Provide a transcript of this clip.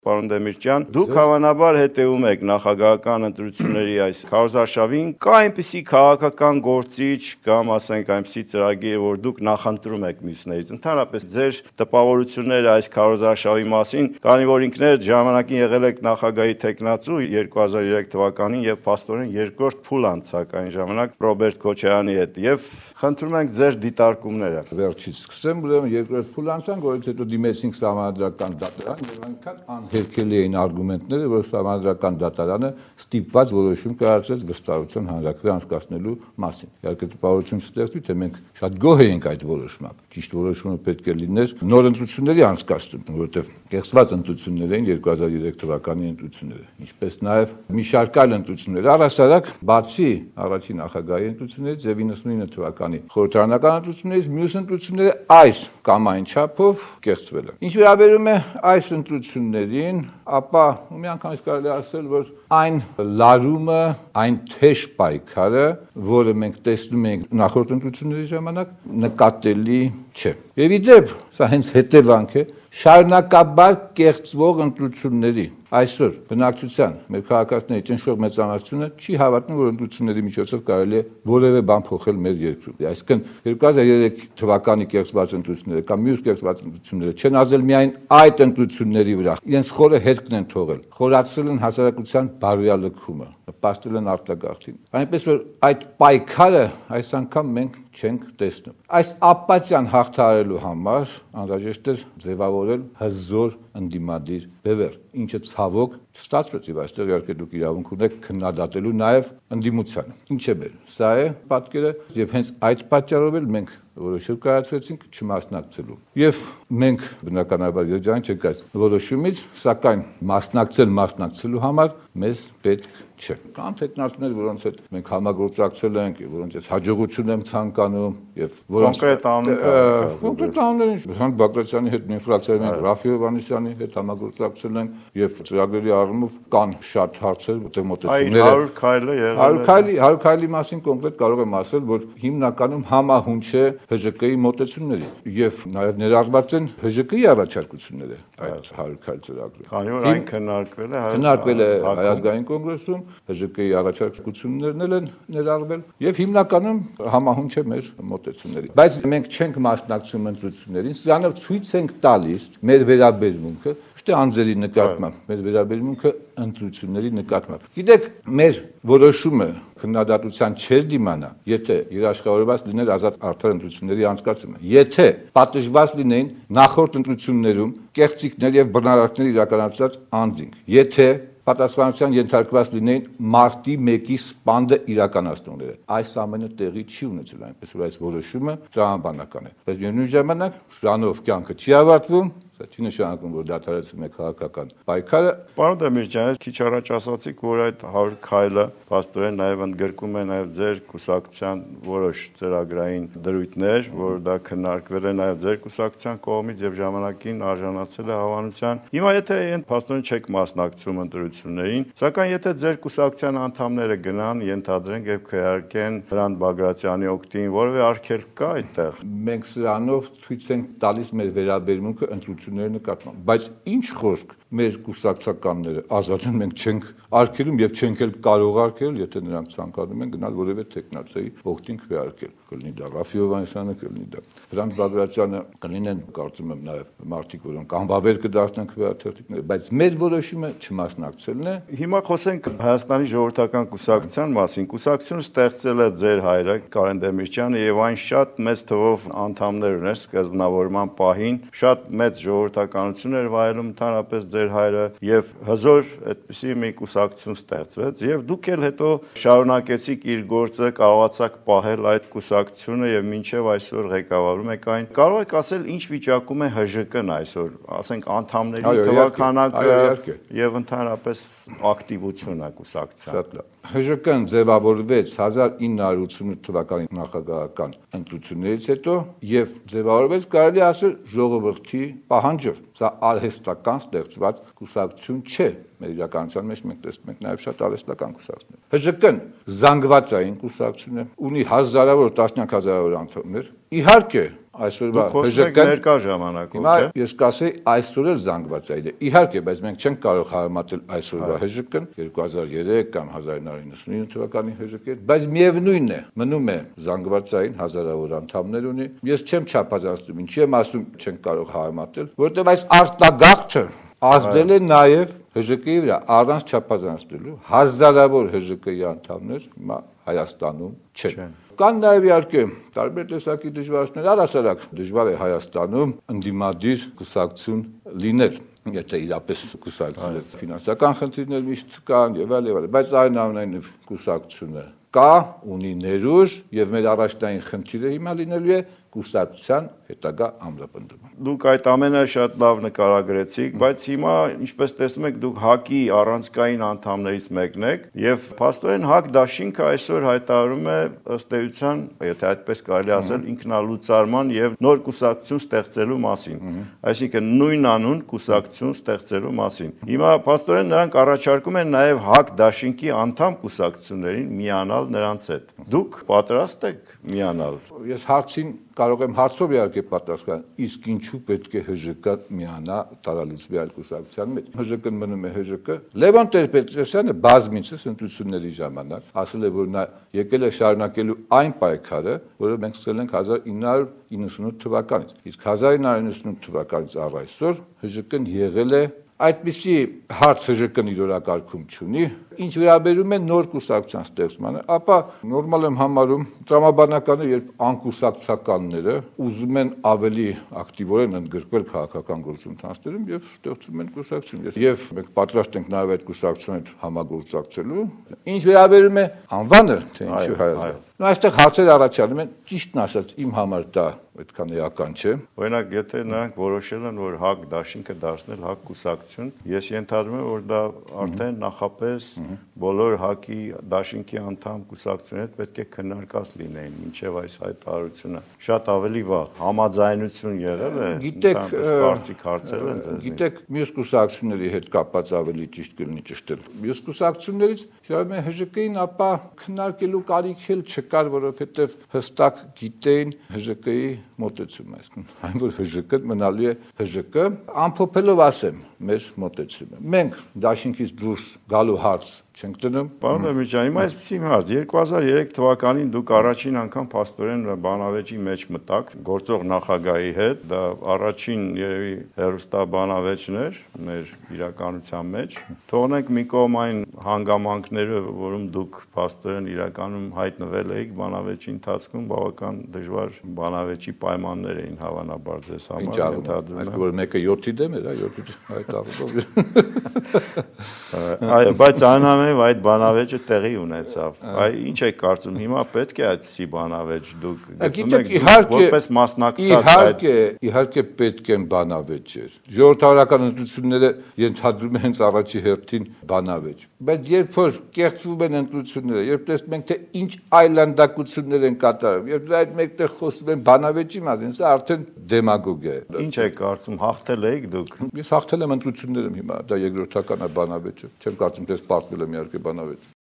Պարոն Դեմիրճյան, դուք հավանաբար հետևում եք նախագահական ընտրությունների այս քարոզարշավին, կա այնպիսի քաղաքական գործիչ կամ ասենք այնպիսի ծրագիր, որ դուք նախընտրում եք մյուսներից։ Ընդհանրապես ձեր տպավորությունները այս քարոզարշավի մասին, քանի որ ինքներդ ժամանակին եղել եք նախագահի թեկնածու 2003 թվականին եւ փաստորեն երկրորդ փուլ անցաք այն ժամանակ Ռոբերտ Քոչարյանի հետ եւ խնդրում ենք ձեր դիտարկումները։ Վերջից սկսեմ, ուրեմն երկրորդ փուլ անցանք, որից հետո դիմեցինք Սահմանադրական դատարան եւ այնքան հերքելի էին արգումենտները, որ Սահմանադրական դատարանը ստիպված որոշում կայացրեց վստահության հանրաքվե անցկացնելու մասին։ Իհարկե տպավորություն չստեղծվի, թե մենք շատ գոհ էինք այդ որոշմամբ։ Ճիշտ որոշումը պետք է լիներ նոր ընտրությունների անցկացում, որովհետև կեղծված ընտրություններ էին 2003 թվականի ընտրությունները, ինչպես նաև մի շարք այլ ընտրություններ։ Առհասարակ, բացի առաջին նախագահի ընտրություններից եւ 99 թվականի խորհրդարանական ընտրություններից, մյուս ընտրությունները այս կամ այն չափով կեղծվել են։ Ինչ վերաբերում է այս ընտրություններին, ապա միանգամից կարելի ասել, որ այն լարումը, այն թեժ պայքարը, որը մենք տեսնում ենք նախորդ ընտրությունների ժամանակ, նկատելի չէ։ Եվ ի դեպ, սա հենց հետևանք է շարունակաբար կեղծվող ընտրությունների։ Այսօր բնակչության մեր քաղաքացիների ճնշող մեծամասնությունը չի հավատում, որ ընտրությունների միջոցով կարելի է որևէ բան փոխել մեր երկրում։ Այսինքն 2003 թվականի կեղծված ընտրությունները կամ մյուս կեղծված ընտրությունները չեն ազդել միայն այդ ընտրությունների վրա, իրենց խորը հետքն են թողել, խորացրել են հասարակության բարոյալքումը, նպաստել են արտագաղթին։ Այնպես որ այդ պայքարը այս անգամ մենք չենք տեսնում։ Այս ապատիան հաղթահարելու համար անհրաժեշտ է ձևավորել հզոր ընդդիմադիր բևեռ, ինչը ցավոք չստացվեց, եւ այստեղ իհարկե դուք իրավունք ունեք քննադատելու նաեւ ընդդիմությանը։ Ինչ է բերում։ Սա է պատկերը, եւ հենց այդ պատճառով էլ մենք որոշում կայացրեցինք չմասնակցելու։ Եվ մենք բնականաբար երջանք չենք այս որոշումից, սակայն մասնակցելու համար մեզ պետք չէ։ Կան տեխնոլոգիաներ, որոնց հետ մենք համագործակցել ենք, որոնց հետ հաջողություն եմ ցանկանում եւ որոնց կոնկրետ անուններ Հրանտ Բագրատյանի հետ ինֆրակցիայի մենք Ռաֆի Հովհաննիսյանի հետ համագործակցել ենք եւ ծրագրերի առումով կան շատ հարցեր, որտեղ մոտեցումները 100 քայլը եղել 100 քայլի մասին կոնկրետ կարող եմ ասել, որ հիմնականում համահունչ է ՀԺԿ-ի մոտեցումների եւ նաեւ ներառված են ՀԺԿ-ի առաջարկությունները այդ 100 քայլ ծրագրում։ Քանի որ այն քննարկվել է Հայազգային կոնգրեսում, ՀԺԿ-ի առաջարկություններն են ներառվել եւ հիմնականում համահունչ է մեր մոտեցումների։ Բայց մենք չենք մասնակցում ընտրություններին, սրանով ցույց ենք տալիս մեր վերաբերմունքը Շտե անձերի նկատմամբ, մեր վերաբերմունքը ընտրությունների նկատմամբ։ Գիտեք, մեր որոշումը քննադատության չէր դիմանա, եթե երաշխավորված լիներ ազատ արդար ընտրությունների անցկացումը, եթե պատժված լինեին նախորդ ընտրություններում կեղծիքներ եւ բռնարարքներ իրականացած անձինք, եթե պատասխանատվության ենթարկված լինեին մարտի 1-ի սպանդը իրականացնողները։ Այս ամենը տեղի չի ունեցել, այնպես որ այս որոշումը տրամաբանական է։ Բայց նույն ժամանակ սրանով կյանքը չի ավարտվում, սա չի նշանակում, որ դադարեցվում է քաղաքական պայքարը։ Պարոն Դեմիրճյան, քիչ առաջ ասացիք, որ այդ 100 քայլը փաստորեն նաև ընդգրկում է նաև ձեր կուսակցության որոշ ծրագրային դրույթներ, որ դա քննարկվել է նաև ձեր կուսակցության կողմից եւ ժամանակին արժանացել է հավանության։ Հիմա եթե փաստորեն չեք մասնակցում ընտրություններին, սակայն եթե ձեր կուսակցության անդամները գնան, ենթադրենք եւ քվեարկեն Հրանտ Բագրատյանի օգտին, որևէ արգելք կա այդտեղ։ Մենք սրանով ցույց ենք տալիս մեր վերաբերմունքը ընտրությունների նկատմամբ, բայց ինչ խոսք մեր կուսակցականները ազատ են, մենք չենք արգելում եւ չենք էլ կարող արգել, եթե նրանք ցանկանում են գնալ որևէ տեխնացիայի օգտին քվեարկել։ Կլինի դա Ռաֆի Հովհաննիսյանը, կլինի դա Հրանտ Բագրատյանը, կլինեն կարծում եմ նաեւ մարդիկ, որոնք անբավեր կդարձնեն քվեաթերթիկները, բայց մեր որոշումը չմասնակցելն է։ Հիմա խոսենք Հայաստանի ժողովրդական կուսակցության մասին։ Կուսակցությունը ստեղծել է ձեր հայրը Կարեն Դեմիրճյանը եւ այն շատ մեծ թվով անդամներ ուներ սկզբնավորման պահին, շատ մեծ ժողովրդականություն էր վայելում ընդհանրապես ձեր հայրը եւ հզոր այդպիսի մի կուսակցություն ստեղծվեց եւ դուք էլ հետո շարունակեցիք իր գործը, կարողացաք պահել այդ կուսակցությունը եւ մինչեւ այսօր ղեկավարում եք այն։ Կարող եք ասել ինչ վիճակում է ՀԺԿ-ն այսօր, ասենք անդամների թվականակը եւ ընդհանրապես ակտիվությունը կուսակցության։ Շատ լավ։ ՀԺԿ-ն ձևավորվեց 1988 թվականի նախագահական ընտրություններից հետո եւ ձևավորվեց կարելի ասել ժողովրդի պահանջով։ Սա արհեստական ստեղծված կուսակցություն չէ մեր իրականության մեջ մենք տեսնում ենք նաև շատ արհեստական կուսակցություններ։ ՀԺԿ-ն զանգվածային կուսակցություն է, ունի հազարավոր, տասնյակ հազարավոր անդամներ։ Իհարկե, այսօրվա ՀԺԿ-ն ներկա ժամանակում չէ։ Ես կասեի այսօր էլ զանգվածային է։ Իհարկե, բայց մենք չենք կարող հարմատել այսօրվա ՀԺԿ-ն 2003 կամ 1999 թվականի ՀԺԿ-ը, բայց միևնույնն է, մնում է զանգվածային, հազարավոր անդամներ ունի։ Ես չեմ չափազանցնում, ինչի եմ ասում չենք կարող հարմատել, որովհետև այս արտագաղթը ազդել է նաև ՀԺԿ-ի վրա առանց չափազանցնելու հազարավոր ՀԺԿ-ի անդամներ հիմա Հայաստանում չեն։ Կան նաև իհարկե տարբեր տեսակի դժվարություններ, առհասարակ դժվար է Հայաստանում ընդդիմադիր կուսակցություն լինել, եթե իրապես կուսակցություններ ֆինանսական խնդիրներ միշտ կան եւ այլ, բայց այնուամենայնիվ կուսակցությունը կա, ունի ներուժ եւ մեր առաջնային խնդիրը հիմա լինելու է կուսակցության հետագա ամրապնդումը։ Դուք այդ ամենը շատ լավ նկարագրեցիք, բայց հիմա, ինչպես տեսնում եք, դուք ՀԱԿ-ի առանցքային անդամներից մեկն եք եւ փաստորեն ՀԱԿ դաշինքը այսօր հայտարարում է ըստ էության, եթե այդպես կարելի ասել, ինքնալուծարման եւ նոր կուսակցություն ստեղծելու մասին։ Այսինքն նույն անուն կուսակցություն ստեղծելու մասին։ Հիմա փաստորեն նրանք առաջարկում են նաեւ ՀԱԿ դաշինքի անդամ կուսակցություններին միանալ նրանց հետ։ Դուք պատրաստ եք միանալ։ Ես հարցին կարող եմ հարցով իհարկե պատասխանել, իսկ ինչու պետք է ՀԺԿ միանա տարալուծվի այլ կուսակցության մեջ։ ՀԺԿ-ն մնում է ՀԺԿ։ Լևոն Տեր-Պետրոսյանը բազմիցս ընտրությունների ժամանակ ասել է, որ նա եկել է շարունակելու այն պայքարը, որը մենք սկսել ենք 1998 թվականից։ Իսկ 1998 թվականից առ այսօր ՀԺԿ-ն եղել է այդպիսի հարց ՀԺԿ-ն իր օրակարգում չունի, ինչ վերաբերում է նոր կուսակցության ստեղծմանը, ապա նորմալ եմ համարում տրամաբանականը, երբ անկուսակցականները ուզում են ավելի ակտիվորեն ընդգրկվել քաղաքական գործընթացներում եւ ստեղծում են կուսակցություն։ Եվ մենք պատրաստ ենք նաեւ այդ կուսակցության հետ համագործակցելու։ Ինչ վերաբերում է անվանը, թե ինչու Հայաստան։ Այստեղ հարցեր առաջանում են, ճիշտն ասած, իմ համար դա այդքան էական չէ։ Օրինակ, եթե նրանք որոշել են, որ ՀԱԿ դաշինքը դարձնել ՀԱԿ կուսակցություն, ես ենթադրում եմ, որ դա արդեն նախապես բոլոր ՀԱԿ-ի դաշինքի անդամ կուսակցությունները պետք է քննարկած լինեին մինչև այս հայտարարությունը։ Շատ ավելի վաղ համաձայնություն եղել է, կարծիք հարցեր են ձեզ։ Գիտեք, մյուս կուսակցությունների հետ կապված ավելի ճիշտ կլինի ճշտել։ Մյուս կուսակցություններից շարում է ՀԺԿ-ին, ապա քննարկելու կարիք էլ չկար, որովհետև հստակ գիտեին ՀԺԿ-ի մոտեցումը, այսինքն այն որ ՀԺԿ-ն մնալու է ՀԺԿ, ամփոփելով ասեմ մեր մոտեցումը։ Մենք դաշինքից դուրս գալու հարց չենք դնում։ Պարոն Դեմիրճյան, հիմա այսպեսի հարց 2003 թվականին դուք առաջին անգամ փաստորեն բանավեճի մեջ մտաք գործող նախագահի հետ, դա առաջին երևի հերոստաբանավեճն էր մեր իրականության մեջ։ Թողնենք մի կողմ այն հանգամանքները, որում դուք փաստորեն իրականում հայտնվել եք բանավեճի ընթացքում, բավական դժվար բանավեճի պայմաններ էին հավանաբար ձեզ համար, ենթադրում եմ։ Այսինքն որ մեկը 7-ի դեմ էր, 7-ի այդ առումով։ Այո, բայց անամենայնիվ այդ բանավեճը տեղի ունեցավ։ Այ ինչ եք կարծում, հիմա պետք է այդպիսի բանավեճ դուք գտնում եք որպես մասնակցած այդ։ Իհարկե պետք են բանավեճեր։ Ժողովրդավարական ընտրությունները ենթադրում են հենց առաջի հերթին բանավեճ։ Բայց երբ որ կեղծվում են ընտրությունները, երբ տեսնում ենք թե ինչ այլանդակություններ են կատարվում, երբ այդ մեկտեղ խոսում են բանավեճի մասին, սա արդեն դեմագոգիա է։ Ինչ եք կարծում, հաղթել եք դուք։ Ես հաղթել եմ ընտրություններում հիմա, դա երկրորդական է բանավեճը։ Չեմ կարծում թե սպարտվել եմ իհարկե բանավեճ։